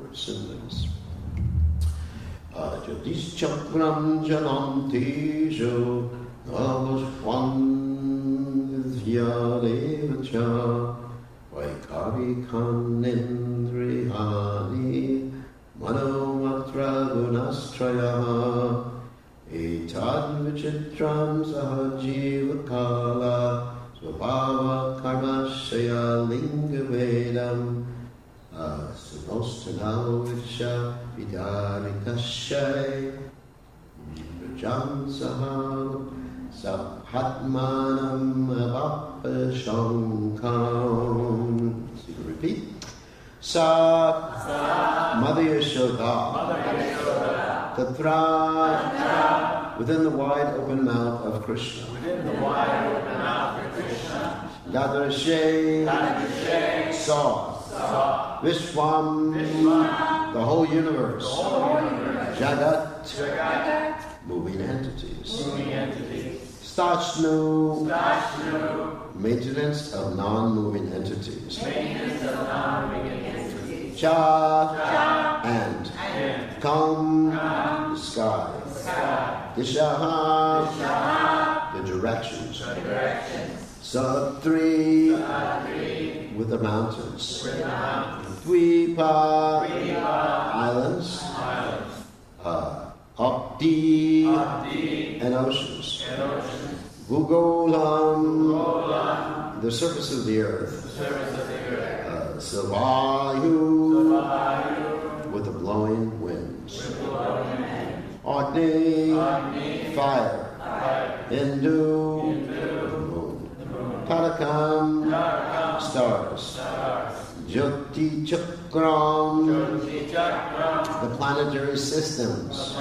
siblings. Jyotish Chakram Janam Tejo Navashwan Vidyadevacha Vaikari Kanindriyani Manomatra Gunastraya Etad Vichitram Sahajivakala Svabhava Karmashaya Linga Vedam Sunostanao Vicha Vidarikashay Rajam Saham Sahatmanam Avapashankam. So you can repeat. Sa Mother Yashoda Tatra within the wide open mouth of Krishna. Dadrashe saw Vishwam, the whole universe. Jagat, moving entities. Stachnu, maintenance of non-moving entities. Cha, and Kam, the sky. Dishaha, the directions. Satri, with the mountains. Dvipa, islands. Apti, and oceans. Bhugolam, the surface of the earth. Savayu, with the blowing winds. Agni, fire. Hindu, moon. Tarakam, stars. Jyoti Chakram, the planetary systems.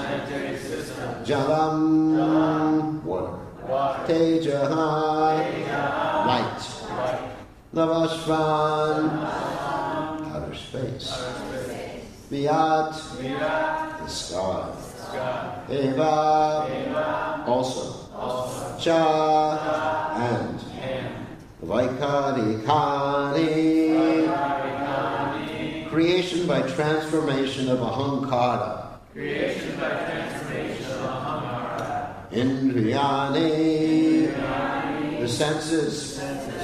Jalam, water. Tejaha, light. Navashvan, outer space. Vyat, the sky. Eva, also. Cha, and. Vaikari Kani, creation by transformation of ahankara. Indriyani, the senses.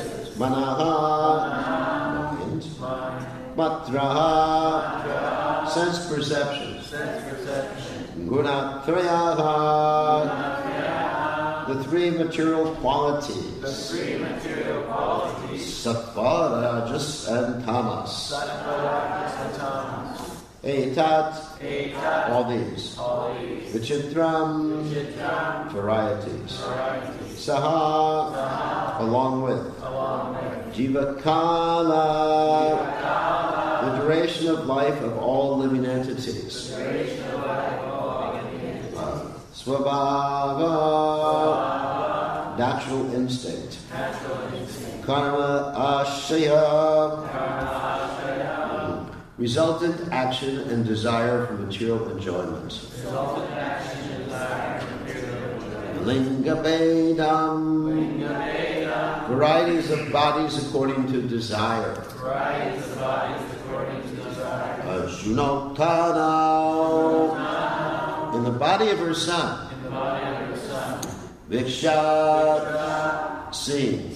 Manaha, mind. Matraha, sense perception. Gunatrayaha, the three material qualities. Sattva, rajas, and tamas. Etat, all these. Vichitram, varieties. Saha, along with. Jivakala, the duration of life of all living entities. Swabhava, natural instinct. Karma ashaya, resultant action and desire for material enjoyment. Linga Vedam, varieties of bodies according to desire. Arjunotana, in the body of her son. Viksha, sing.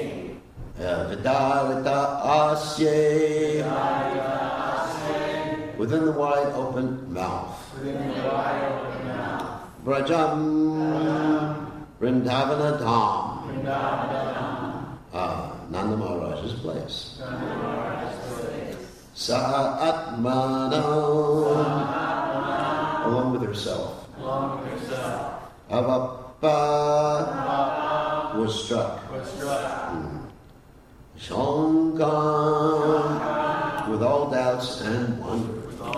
Vidarita asye, within the wide open mouth. Brajam, Vrindavana Dham, Nanda Maharaj's place. Sa'atmana, along with herself. Avappa, was struck. Shankar, with all doubts and wonder.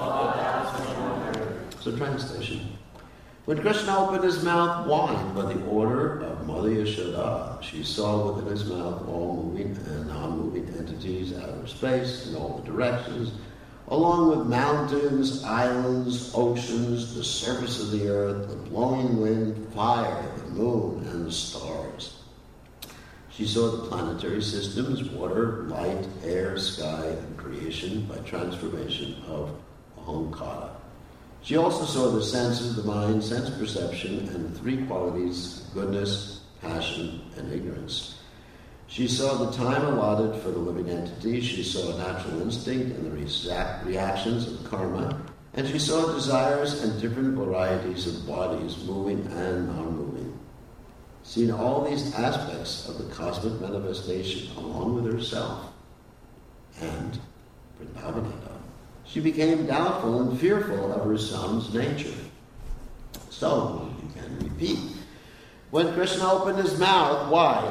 So translation. When Krishna opened his mouth wide by the order of Mother Yashoda, she saw within his mouth all moving and non-moving entities, outer space, in all the directions, along with mountains, islands, oceans, the surface of the earth, the blowing wind, fire, the moon, and the stars. She saw the planetary systems, water, light, air, sky, and creation by transformation of ahankara. She also saw the senses, the mind, sense perception, and the three qualities, goodness, passion, and ignorance. She saw the time allotted for the living entity. She saw a natural instinct and the reactions of karma. And she saw desires and different varieties of bodies, moving and non-moving. Seeing all these aspects of the cosmic manifestation along with herself and Vrindavananda, she became doubtful and fearful of her son's nature. So, you can repeat. When Krishna opened his mouth, why?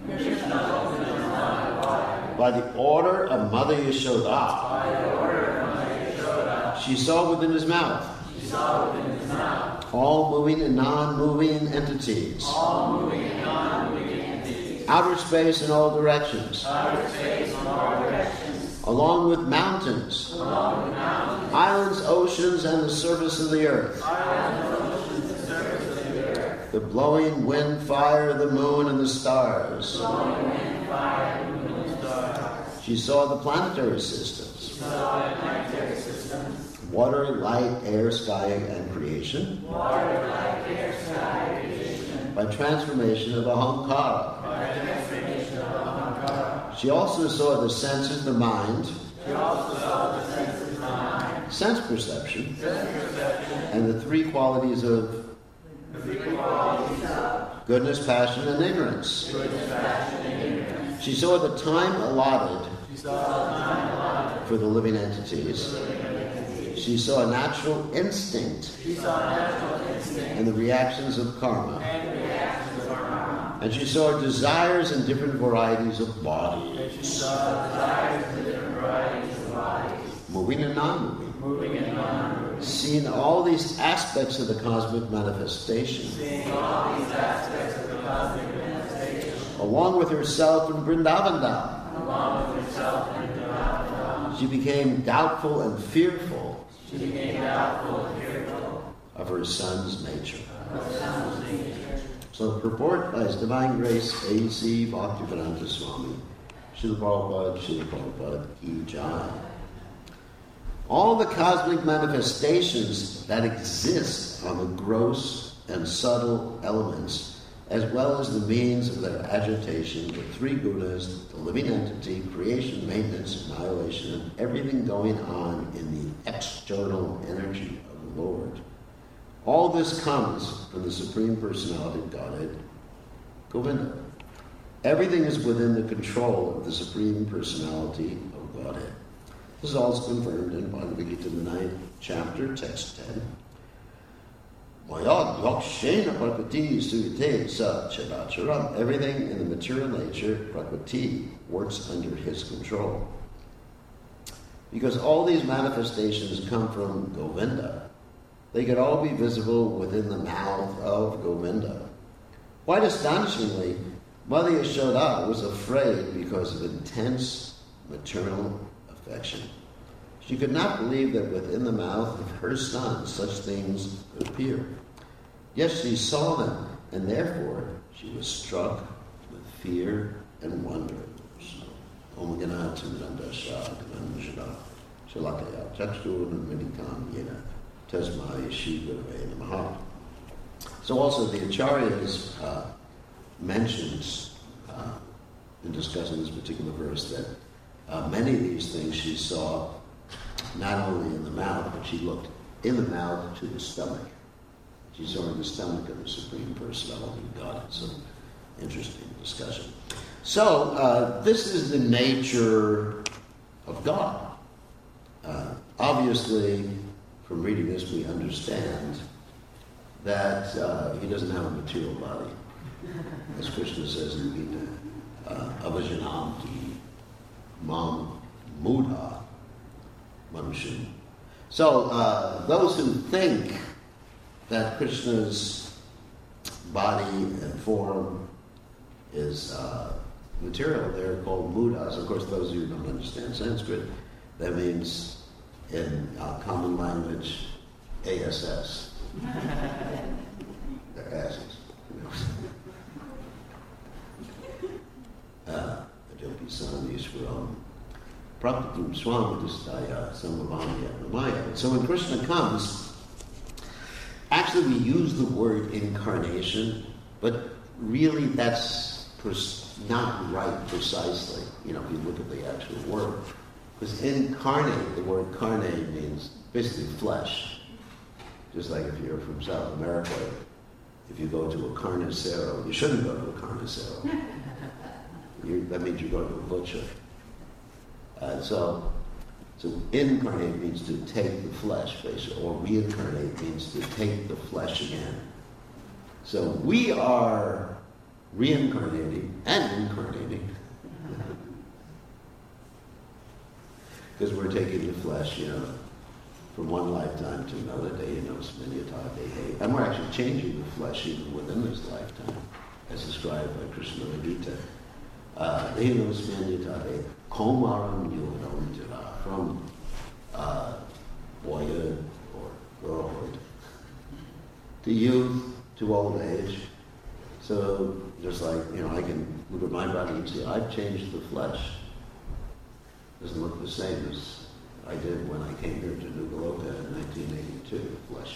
By the order of Mother Yashoda. She saw within his mouth. All moving and non-moving entities. Outer space in all directions. Along with mountains. Islands, oceans, and the surface of the earth. The blowing wind, fire, the moon, and the stars. She saw the planetary systems. Water, light, air, sky, and creation. By transformation of ahankara. She also saw the senses, the mind. Sense perception. And the three qualities of goodness, passion, and ignorance. She saw the time allotted for the living entities. She saw a natural instinct and the reactions of karma. And she saw desires and different varieties of bodies. Moving and non-moving. Seeing all these aspects of the cosmic manifestation. Along with herself in Vrindavan. She became doubtful and fearful of her son's nature. So the purport by His Divine Grace A.C. Bhaktivedanta Swami, Srila Prabhupada Ki Jai. All the cosmic manifestations that exist on the gross and subtle elements, as well as the means of their agitation, the three gunas, the living entity, creation, maintenance, annihilation, and everything going on in the external energy of the Lord. All this comes from the Supreme Personality of Godhead, Govinda. Everything is within the control of the Supreme Personality of Godhead. This is also confirmed in Bhagavad Gita, the 9th chapter, text 10. Everything in the material nature, Prakriti, works under his control. Because all these manifestations come from Govinda, they could all be visible within the mouth of Govinda. Quite astonishingly, Mother Yashoda was afraid because of intense maternal affection. She could not believe that within the mouth of her son such things could appear. Yes, she saw them, and therefore she was struck with fear and wonder. Om Ganata Mirandasha Gananjana Shalakaya Chakshurun Medikam Yena Tasmai Shivare Namaha. So also the Acharyas mentions in discussing this particular verse that many of these things she saw not only in the mouth, but she looked in the mouth to the stomach. She saw in the stomach of the Supreme Personality of God. It's an interesting discussion. So, this is the nature of God. Obviously, from reading this, we understand that he doesn't have a material body. As Krishna says in Gita, avajananti mam mudha manusham. So, those who think that Krishna's body and form is material, they're called mudas. Of course, those of you who don't understand Sanskrit, that means in common language, ASS. They're asses. Ajopi Sam Ishwaram Prabhupada Swamidistaya Samavamya Maya. So when Krishna comes, actually we use the word incarnation, but really that's not right precisely, if you look at the actual word. Because incarnate, the word carne means basically flesh. Just like if you're from South America, if you go to a carnicero, you shouldn't go to a carnicero. That means you go to a butcher. So incarnate means to take the flesh, basically, or reincarnate means to take the flesh again. So we are reincarnating and incarnating. Because we're taking the flesh, from one lifetime to another day, and we're actually changing the flesh even within this lifetime, as described by Krishna Gita. From boyhood or girlhood to youth to old age. So just like, I can look at my body and see I've changed the flesh. Doesn't look the same as I did when I came here to Nugalota in 1982, flesh.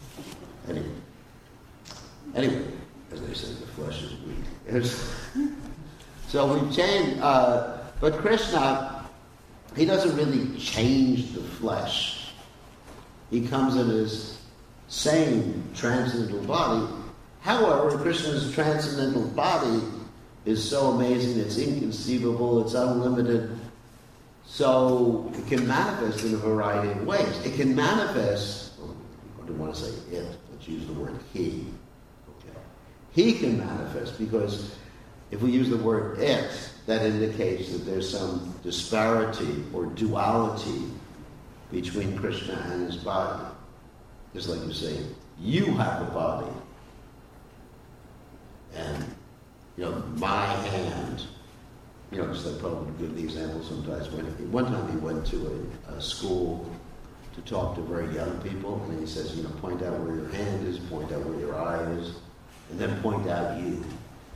Anyway, as they say, the flesh is weak. So we've changed, but Krishna, he doesn't really change the flesh. He comes in his same transcendental body. However, Krishna's transcendental body is so amazing, it's inconceivable, it's unlimited. So it can manifest in a variety of ways. It can manifest, I don't want to say it, let's use the word he. Okay. He can manifest because if we use the word it, that indicates that there's some disparity or duality between Krishna and his body. Just like you say, you have a body. And, my hand, just like probably give the example sometimes. One time he went to a school to talk to very young people, and he says, point out where your hand is, point out where your eye is, and then point out you.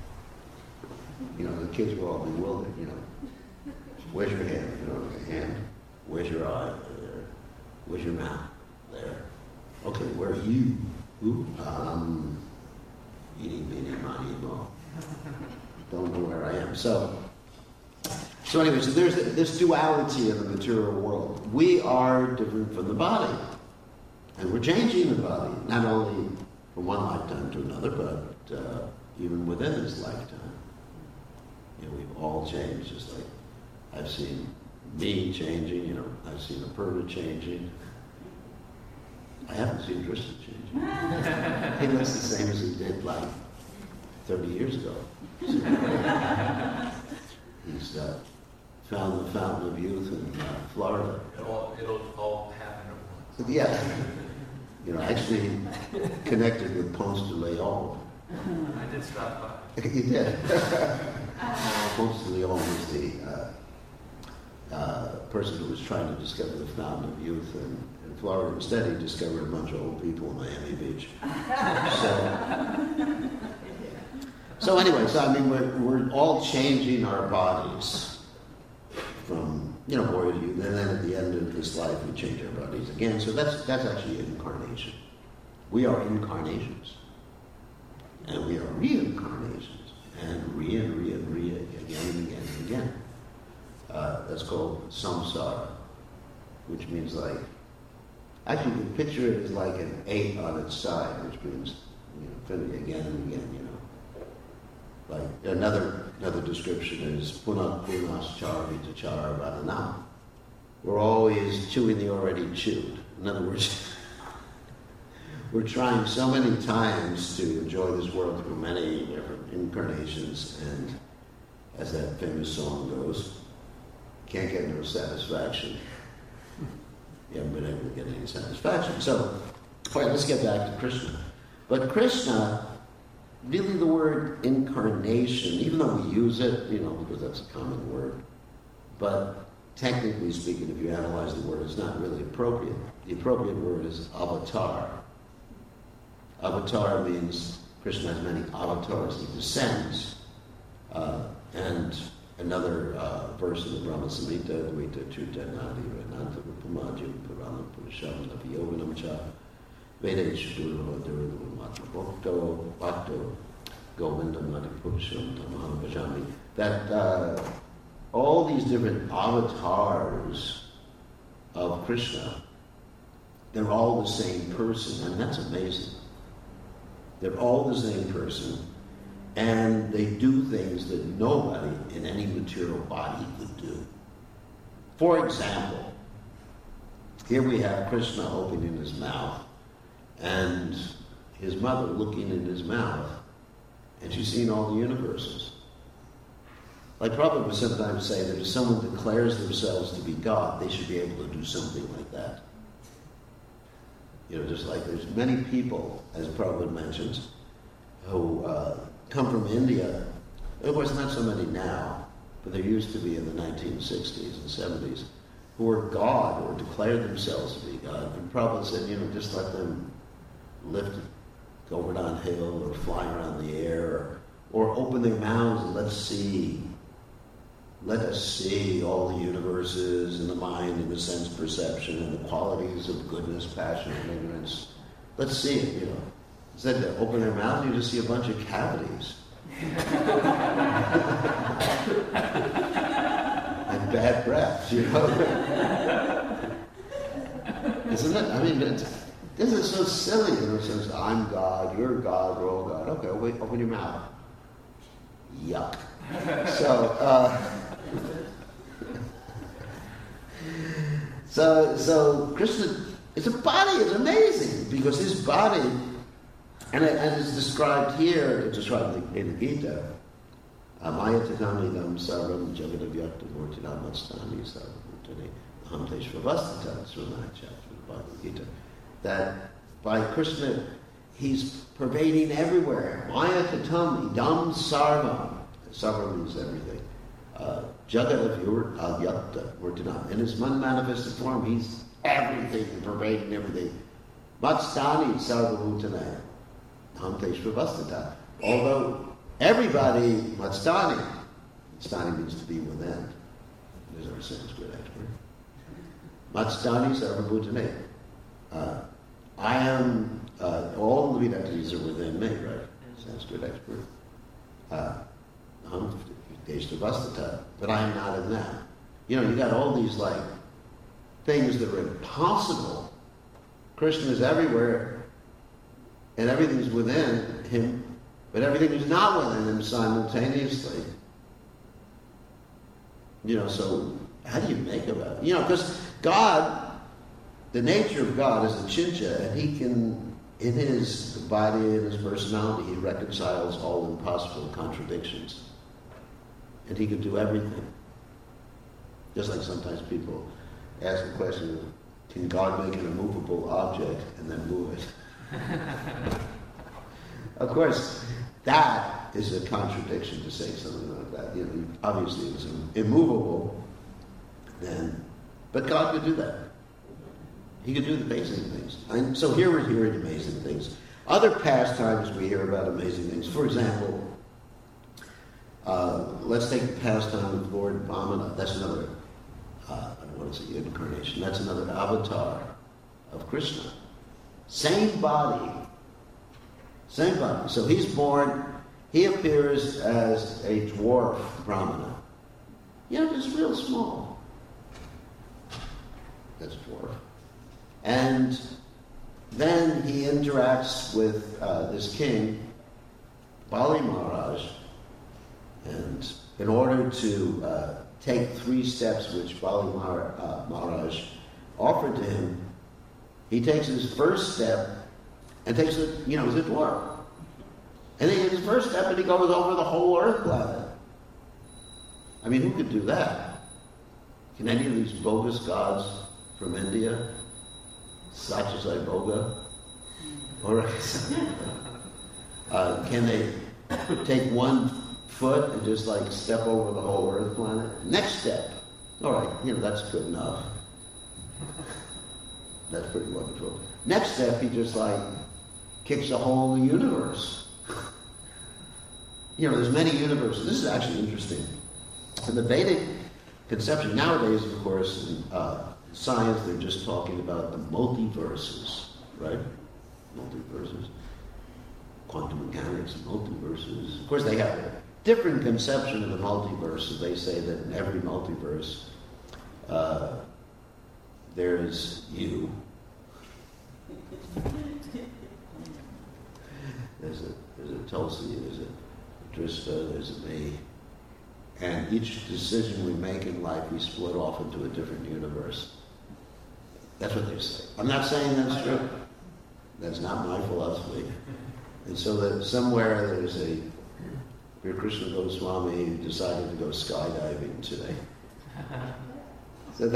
The kids were all bewildered, Where's your hand? Hand. Where's your eye? There. Where's your mouth? There. Okay, where are you? Who? Eating, meaning, money, mo. Don't know where I am. So anyway, so there's this duality in the material world. We are different from the body. And we're changing the body, not only from one lifetime to another, but even within this lifetime. We've all changed, just like I've seen me changing, I've seen Aperta changing. I haven't seen Krishna changing. He looks the same as he did like 30 years ago. He's found the fountain of youth in Florida. It'll all happen at once. Yeah. Actually connected with Ponce de Leon. I did stop by. He did. Ponce de Leon was the person who was trying to discover the fountain of youth in Florida. Instead, he discovered a bunch of old people in Miami Beach. So anyway, we're all changing our bodies from boy to youth, and then at the end of this life we change our bodies again. So that's actually incarnation. We are incarnations, and we are reincarnations, and re and re and re again and again and again. That's called samsara, which means actually you can picture it as like an 8 on its side, which means infinity again and again. Like another description is punat punas charvita charavananam. We're always chewing the already chewed. In other words, we're trying so many times to enjoy this world through many different incarnations, and as that famous song goes, can't get no satisfaction. You haven't been able to get any satisfaction. So, all right, let's get back to Krishna. But Krishna, really the word incarnation, even though we use it, because that's a common word, but technically speaking, if you analyze the word, it's not really appropriate. The appropriate word is avatar. Avatar means Krishna has many avatars. He descends. And Another verse in the Brahma Samhita, Vita Chutanadi Renanta Rupamaju Purana Purushamana Yoganam Cha Veda Shudurva Durva Matra Bhakto Bhakto Govindam Nadi Purusham Tamaham Bhajami. That all these different avatars of Krishna, they're all the same person, and that's amazing. They're all the same person, and they do things that nobody in any material body could do. For example, here we have Krishna opening his mouth, and his mother looking in his mouth, and she's seen all the universes. Like Prabhupada would sometimes say that if someone declares themselves to be God, they should be able to do something like that. You know, just like there's many people, as Prabhupada mentions, who come from India. Of course, not so many now, but there used to be in the 1960s and 70s, who were God or declared themselves to be God. And Prabhupada said, you know, just let them lift, go over downhill or fly around the air, or open their mouths and let's see. Let us see all the universes and the mind and the sense perception and the qualities of goodness, passion, and ignorance. Let's see it, you know. Instead to open their mouth, you just see a bunch of cavities. And bad breath, you know. Isn't it? I mean, this is so silly. You know, it says, I'm God, you're God, we're all God. Okay, wait, open your mouth. Yuck. So Krishna, it's a body, it's amazing, because his body, and it's described here, it's described in the Gita, Maya Tatamidam Sarvam Jagadavyakta Murtinam Matstani Sarvamutani Ahamteshvavastata, it's from the 9th chapter of the Bhagavad Gita, that by Krishna, he's pervading everywhere. Maya Tatam Idam Sarvam. Sarvam means everything. Jagat Avyakta Murtinam. In his unmanifested form, he's everything, pervading everything. Matstani Sarvamutana Ahamteshvavastata. Although everybody, Matstani means to be within. There's our Sanskrit expert. Matstani Sarvabhutane. I am, all the living entities are within me, right? Sanskrit expert. But I am not in them. You know, you got all these like things that are impossible. Krishna is everywhere, and everything's within him, but everything is not within him simultaneously. You know, so how do you make about it? You know, because God, the nature of God is a chincha, and he can, in his body and his personality, he reconciles all impossible contradictions. And he can do everything. Just like sometimes people ask the question, can God make an immovable object and then move it? Of course, that is a contradiction to say something like that. You know, obviously it's immovable, then, but God could do that. He could do the amazing things. And so here we're hearing amazing things. Other pastimes we hear about amazing things. For example, let's take the pastime of Lord Vamana. That's another, incarnation. That's another avatar of Krishna. Same body. So he's born, he appears as a dwarf Brahmana. You know, just real small. That's dwarf. And then he interacts with this king, Bali Maharaj, and in order to take 3 steps which Bali Maharaj offered to him, he takes his first step and takes it, as a dwarf. And then his first step and he goes over the whole earth planet. I mean, who could do that? Can any of these bogus gods from India, Satyasai Boga, or can they take 1 foot and just like step over the whole earth planet? Next step. All right, that's good enough. That's pretty wonderful. Next step, he just like kicks a hole in the universe. There's many universes. This is actually interesting. So the Vedic conception nowadays, of course, in science, they're just talking about the multiverses, right? Multiverses. Quantum mechanics, multiverses. Of course, they have a different conception of the multiverse. They say that in every multiverse, there's you. There's a Tulsi, there's a Drishta, there's a me. And each decision we make in life, we split off into a different universe. That's what they say. I'm not saying that's true. That's not my philosophy. And so that somewhere there's a Sri Krishna Goswami who decided to go skydiving today. So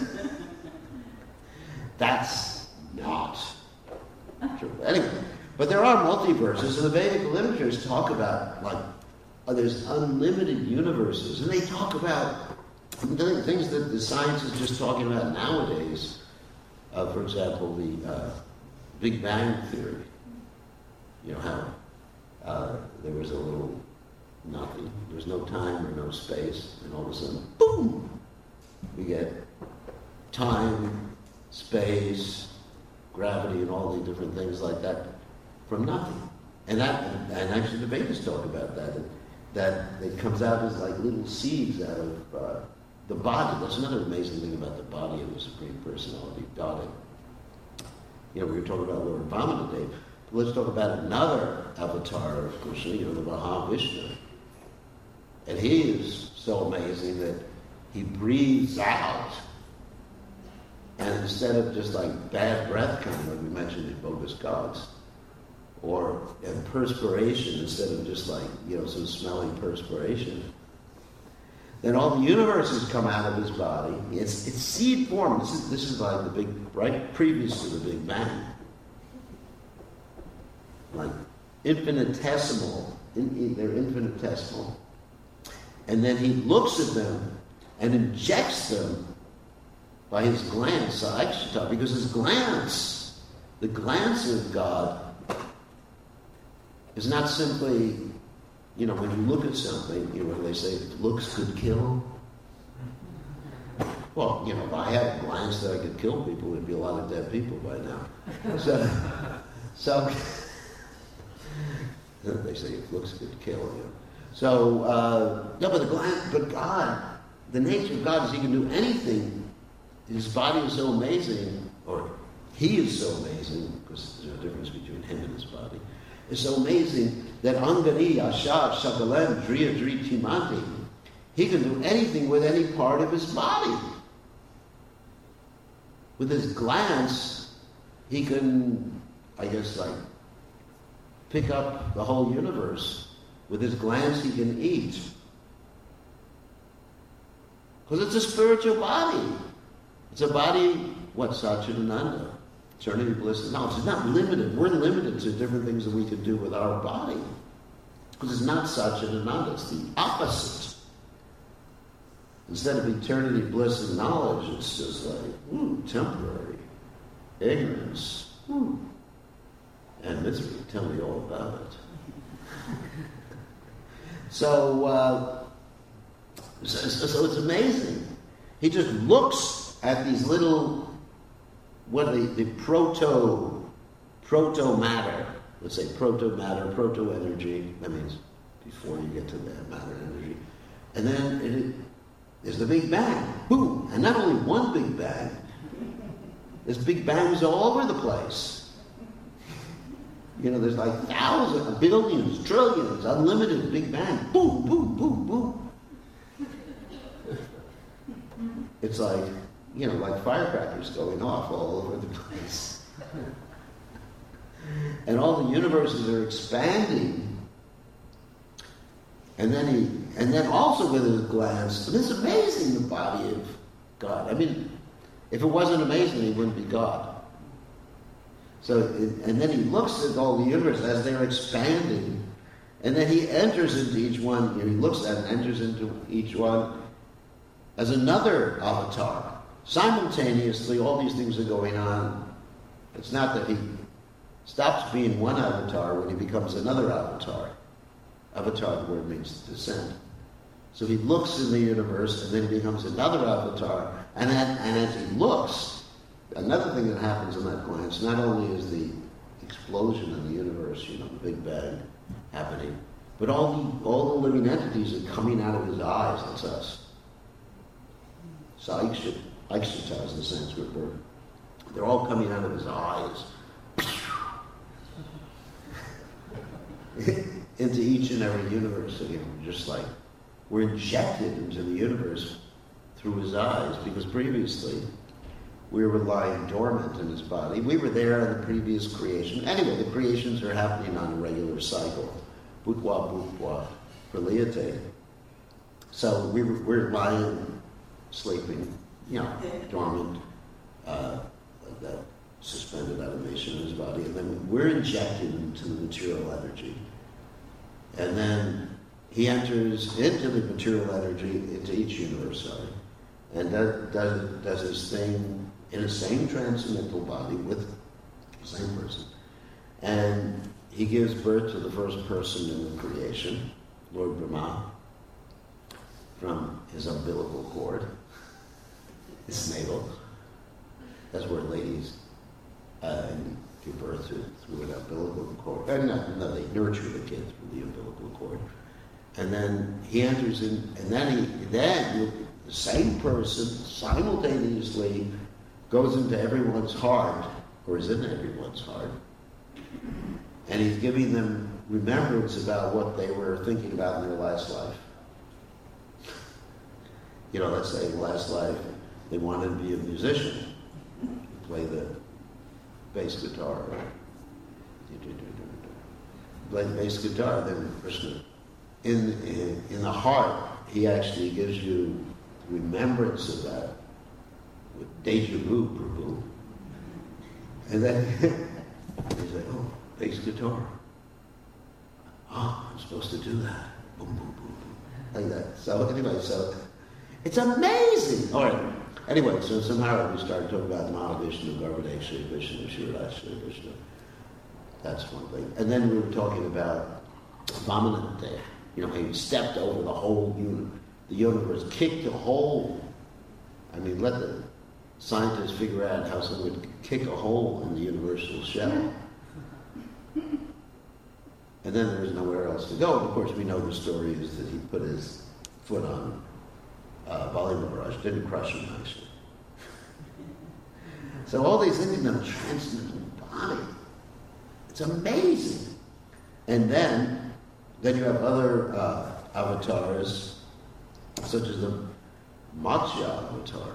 that's not true. Anyway, but there are multiverses, and the Vedic literatures talk about, like, there's unlimited universes, and they talk about things that the science is just talking about nowadays. For example, the Big Bang Theory. You know how there was a little nothing. There's no time or no space, and all of a sudden, boom! We get time, space, gravity, and all the different things like that from nothing. And actually, the Vedas talk about that. That it comes out as like little seeds out of the body. That's another amazing thing about the body of the Supreme Personality, body. You know, we were talking about Lord Vamana today. Let's talk about another avatar of Krishna, you know, the Mahavishnu. And he is so amazing that he breathes out, and instead of just like bad breath coming, like we mentioned in Bogus Gods, or perspiration instead of just like, you know, some smelly perspiration, then all the universes come out of his body. It's seed form. This is like the big, right, previous to the Big Bang. Like infinitesimal. They're infinitesimal. And then he looks at them and injects them by his glance, because his glance, the glance of God, is not simply, you know, when you look at something, you know, when they say looks could kill. Well, you know, if I had a glance that I could kill people, there'd be a lot of dead people by now. So they say if looks could kill, you know. So, no, but the glance, but God, the nature of God is he can do anything. His body is so amazing, or he is so amazing, because there's a difference between him and his body. It's so amazing that Angani, Ashar, Shakalan, Driya, Dri, Timanti, he can do anything with any part of his body. With his glance, he can, I guess, like, pick up the whole universe. With his glance, he can eat. Because it's a spiritual body. It's a body, what, Satchidananda? Eternity, bliss, no, it's not limited. We're limited to different things that we can do with our body. Because it's not Satchidananda, it's the opposite. Instead of eternity, bliss, and knowledge, it's just like, temporary. Ignorance. And misery. Tell me all about it. So it's amazing. He just looks at these little, what are the proto-matter, let's say proto-matter, proto-energy, that means before you get to that matter energy. And then there's the Big Bang, boom, and not only one Big Bang, there's Big Bangs all over the place. You know, there's like thousands, billions, trillions, unlimited Big Bang, boom, boom, boom, boom. It's like, you know, like firecrackers going off all over the place. And all the universes are expanding. And then also with his glance, it's amazing, the body of God. I mean, if it wasn't amazing, he wouldn't be God. So, and then he looks at all the universe as they're expanding, and then he enters into each one, you know, he looks at and enters into each one as another avatar. Simultaneously, all these things are going on. It's not that he stops being one avatar when he becomes another avatar. Avatar, the word means descent. So he looks in the universe, and then he becomes another avatar. And as he looks, another thing that happens in that glance, not only is the explosion in the universe, the Big Bang happening, but all the living entities are coming out of his eyes. That's us. So Aikshata is the Sanskrit word. They're all coming out of his eyes. Into each and every universe. Just like we're injected into the universe through his eyes, because previously we were lying dormant in his body. We were there in the previous creation. Anyway, the creations are happening on a regular cycle. Bhutva, praliyate. So we're lying, sleeping, dormant, like that suspended animation in his body, and then we're injected into the material energy. And then he enters into the material energy, into each universe, and does his thing in the same transcendental body with the same person. And he gives birth to the first person in the creation, Lord Brahma, from his umbilical cord, his navel. That's where ladies give birth through an umbilical cord. No, they nurture the kid through the umbilical cord. And then he enters in, and then the same person simultaneously goes into everyone's heart, or is in everyone's heart, and he's giving them remembrance about what they were thinking about in their last life. Let's say in the last life they wanted to be a musician, play the bass guitar, play the bass guitar. Then Krishna, in the heart, he actually gives you remembrance of that with deja vu, Prabhu. And then he's like, oh, bass guitar. Oh, I'm supposed to do that. Boom, boom, boom, boom. Like that. So anyway, it's amazing. All right. Anyway, so somehow we started talking about Mahavishnu, Garbhodeshwara, Vishnu, Shivadeshwara, Vishnu. That's one thing. And then we were talking about Vamanante. He stepped over the whole universe, kicked a hole. Let the scientists figure out how someone would kick a hole in the universal shell. And then there was nowhere else to go. And of course, we know the story is that he put his foot on Bali Maharaj, didn't crush him actually. So all these things in a transcendental body. It's amazing. And then you have other avatars, such as the Matsya avatar.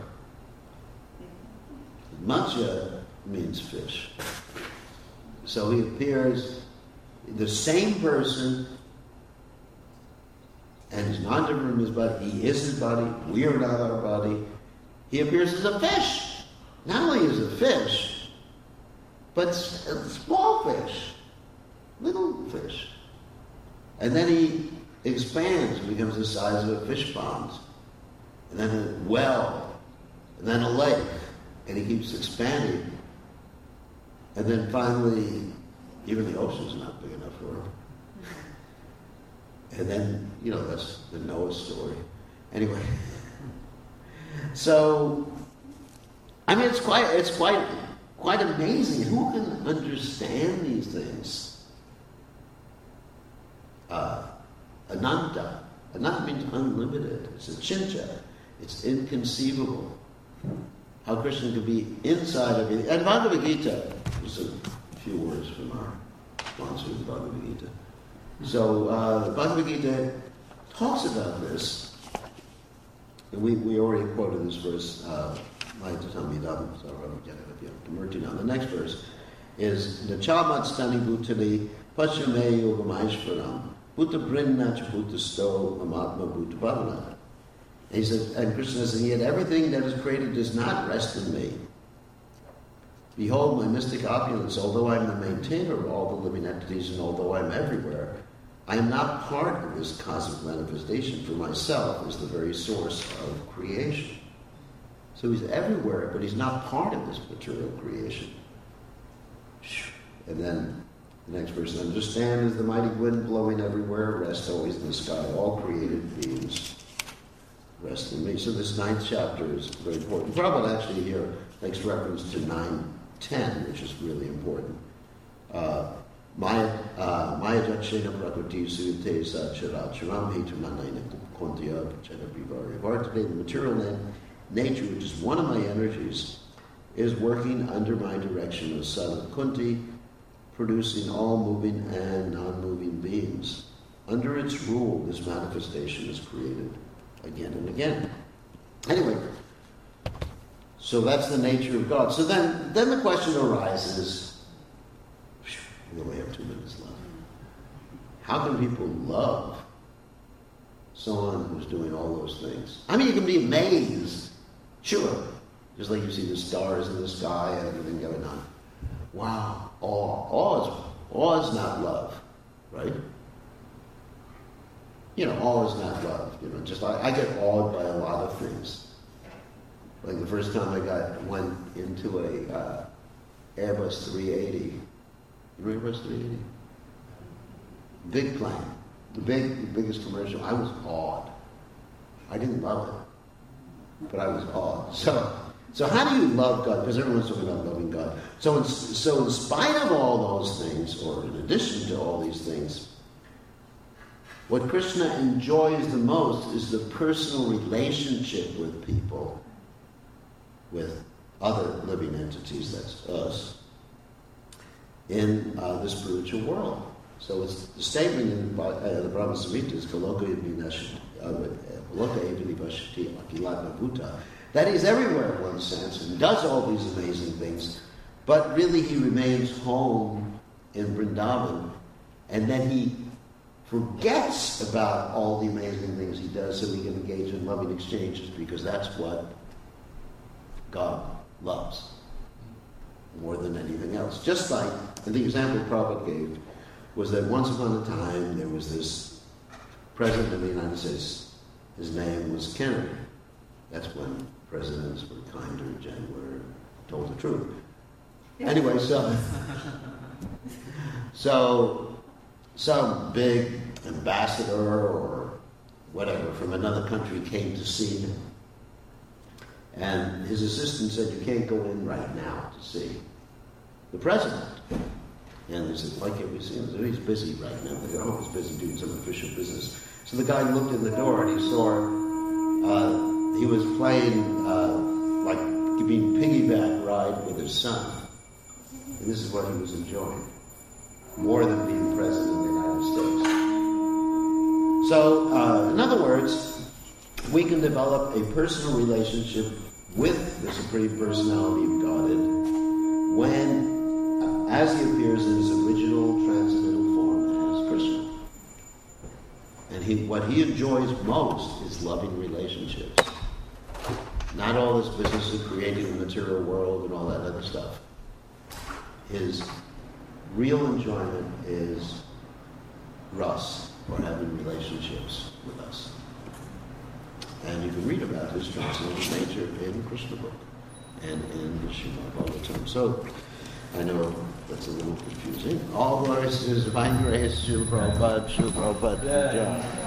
Matsya means fish. So he appears, the same person, and he's not different from his body. He is his body. We are not our body. He appears as a fish. Not only as a fish, but a small fish, little fish. And then he expands and becomes the size of a fish pond, and then a well, and then a lake, and he keeps expanding. And then finally, even the ocean's not big enough for him. And then, that's the Noah story. Anyway, so it's quite amazing. Who can understand these things? Ananta. Ananta means unlimited. It's a chincha. It's inconceivable. How Krishna could be inside of it. And Bhagavad Gita, just a few words from our sponsor, Bhagavad Gita. So Bhagavad Gita talks about this. And we already quoted this verse, the next verse is Nachamat Stani Bhutani Pachame Yogamaishvaram Bhuta Brinnach Bhuta Sto Amatma Bhuta Bhavana. And he said, and Krishna says, yet everything that is created does not rest in me. Behold my mystic opulence, although I am the maintainer of all the living entities and although I am everywhere, I am not part of this cosmic manifestation, for myself is the very source of creation. So he's everywhere, but he's not part of this material creation. And then the next verse, understand as the mighty wind blowing everywhere, rest always in the sky, all created beings rest in me. So this 9th chapter is very important. Prabhupada actually here makes reference to 9:10, which is really important. Maya Jakshena Prakriti Sute Sacharam Hetumanayana Kontya Chadabivari Vartade. The material nature, which is one of my energies, is working under my direction as son of Kunti, producing all moving and non-moving beings. Under its rule, this manifestation is created again and again. Anyway, so that's the nature of God. So then the question arises, we only have 2 minutes left. How can people love someone who's doing all those things? I mean, you can be amazed, sure, just like you see the stars in the sky and everything going on. Wow, awe is not love, right? You know, awe is not love. You know, just I get awed by a lot of things. Like the first time I went into a Airbus 380. You remember Airbus 380? Big plane, the biggest commercial. I was awed. I didn't love it, but I was awed. So how do you love God? Because everyone's talking about loving God. So in spite of all those things, or in addition to all these things, what Krishna enjoys the most is the personal relationship with people, with other living entities, that's us, in the spiritual world. So it's the statement in the Brahma Samhita is that he's everywhere in one sense and does all these amazing things, but really he remains home in Vrindavan, and then he forgets about all the amazing things he does so he can engage in loving exchanges, because that's what God loves more than anything else. Just like, and the example Prabhupada gave was that once upon a time there was this president of the United States. His name was Kennedy. That's when presidents were kinder, gentler, told the truth. Anyway, so some big ambassador or whatever from another country came to see him. And his assistant said, "You can't go in right now to see the president." And they said, "Why can't we see him?" He said, "He's busy right now." They said, "Oh, he's busy doing some official business." So the guy looked in the door and he saw he was playing like being piggyback ride with his son. And this is what he was enjoying, more than being president of the United States. So, in other words, we can develop a personal relationship with the Supreme Personality of Godhead when, as he appears in his original transcendental form as Krishna. And what he enjoys most is loving relationships. Not all this business of creating the material world and all that other stuff. His real enjoyment is Ras, or having relationships with us. And you can read about his transcendental nature in Krishna book and in the Srimad Bhagavatam. So, I know that's a little confusing. All glories to His Divine Grace, Srila Prabhupada, Srila Prabhupada.